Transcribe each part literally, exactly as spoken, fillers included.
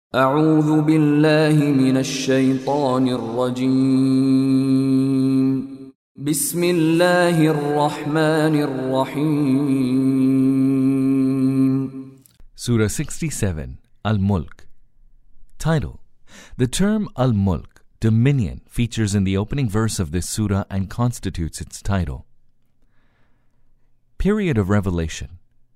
أعوذ بالله من الشيطان الرجيم بسم الله الرحمن الرحيم Surah sixty-seven, Al-Mulk. Title: The term Al-Mulk, dominion, features in the opening verse of this surah and constitutes its title. Period of revelation.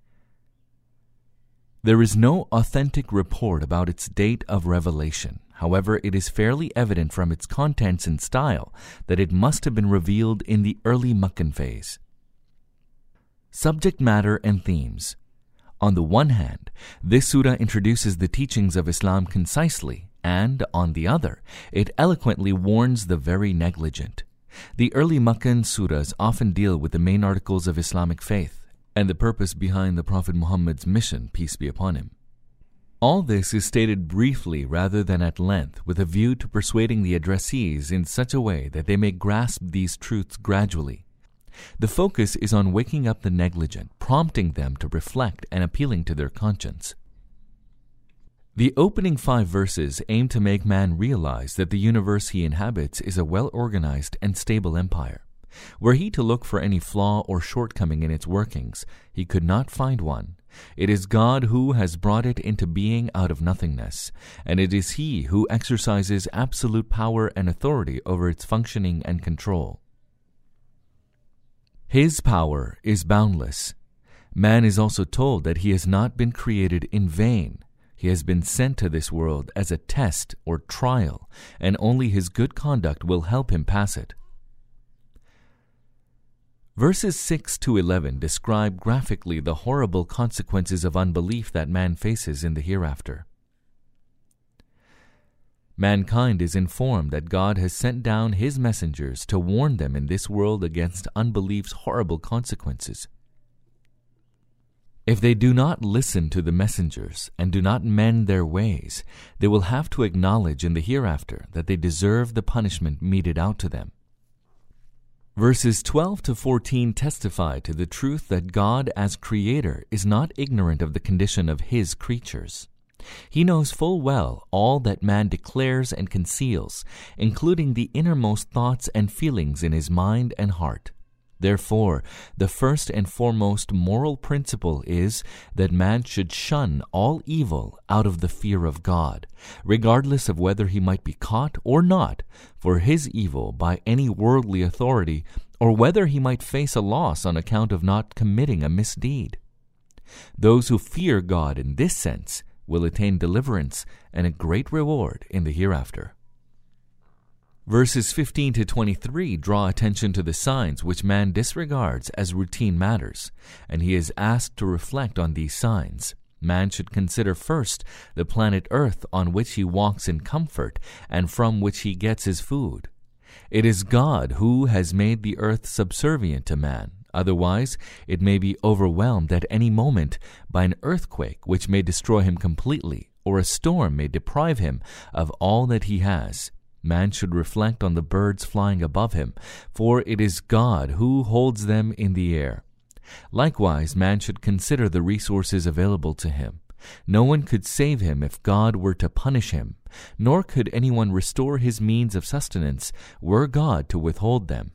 There is no authentic report about its date of revelation. However, it is fairly evident from its contents and style that it must have been revealed in the early Meccan phase. Subject matter and themes. On the one hand, this surah introduces the teachings of Islam concisely, and, on the other, it eloquently warns the very negligent. The early Meccan surahs often deal with the main articles of Islamic faith and the purpose behind the Prophet Muhammad's mission, peace be upon him. All this is stated briefly rather than at length, with a view to persuading the addressees in such a way that they may grasp these truths gradually. The focus is on waking up the negligent, prompting them to reflect and appealing to their conscience. The opening five verses aim to make man realize that the universe he inhabits is a well-organized and stable empire. Were he to look for any flaw or shortcoming in its workings, he could not find one. It is God who has brought it into being out of nothingness, and it is He who exercises absolute power and authority over its functioning and control. His power is boundless. Man is also told that he has not been created in vain. He has been sent to this world as a test or trial, and only his good conduct will help him pass it. Verses six to eleven describe graphically the horrible consequences of unbelief that man faces in the hereafter. Mankind is informed that God has sent down His messengers to warn them in this world against unbelief's horrible consequences. If they do not listen to the messengers and do not mend their ways, they will have to acknowledge in the hereafter that they deserve the punishment meted out to them. Verses twelve to fourteen testify to the truth that God as Creator is not ignorant of the condition of His creatures. He knows full well all that man declares and conceals, including the innermost thoughts and feelings in his mind and heart. Therefore, the first and foremost moral principle is that man should shun all evil out of the fear of God, regardless of whether he might be caught or not for his evil by any worldly authority, or whether he might face a loss on account of not committing a misdeed. Those who fear God in this sense will attain deliverance and a great reward in the hereafter. Verses fifteen to twenty-three draw attention to the signs which man disregards as routine matters, and he is asked to reflect on these signs. Man should consider first the planet Earth on which he walks in comfort and from which he gets his food. It is God who has made the earth subservient to man. Otherwise, it may be overwhelmed at any moment by an earthquake which may destroy him completely, or a storm may deprive him of all that he has. Man should reflect on the birds flying above him, for it is God who holds them in the air. Likewise, man should consider the resources available to him. No one could save him if God were to punish him, nor could anyone restore his means of sustenance were God to withhold them.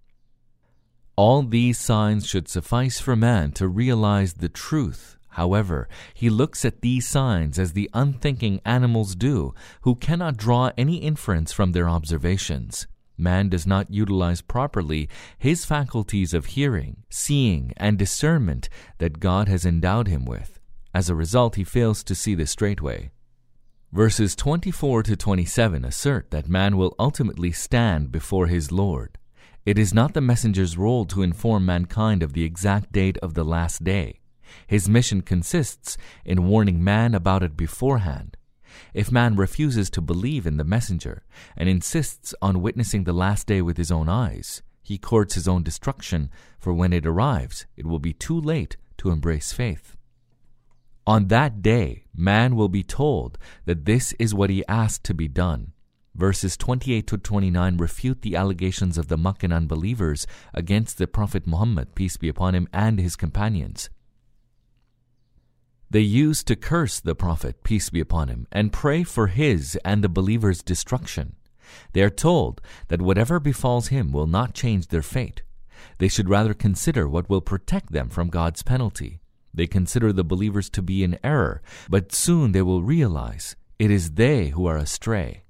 All these signs should suffice for man to realize the truth. However, he looks at these signs as the unthinking animals do, who cannot draw any inference from their observations. Man does not utilize properly his faculties of hearing, seeing, and discernment that God has endowed him with. As a result, he fails to see the straight way. Verses twenty-four to twenty-seven assert that man will ultimately stand before his Lord. It is not the messenger's role to inform mankind of the exact date of the last day. His mission consists in warning man about it beforehand. If man refuses to believe in the messenger and insists on witnessing the last day with his own eyes, he courts his own destruction, for when it arrives, it will be too late to embrace faith. On that day, man will be told that this is what he asked to be done. Verses twenty-eight to twenty-nine refute the allegations of the Meccan unbelievers against the Prophet Muhammad, peace be upon him, and his companions. They used to curse the Prophet, peace be upon him, and pray for his and the believers' destruction. They are told that whatever befalls him will not change their fate. They should rather consider what will protect them from God's penalty. They consider the believers to be in error, but soon they will realize it is they who are astray.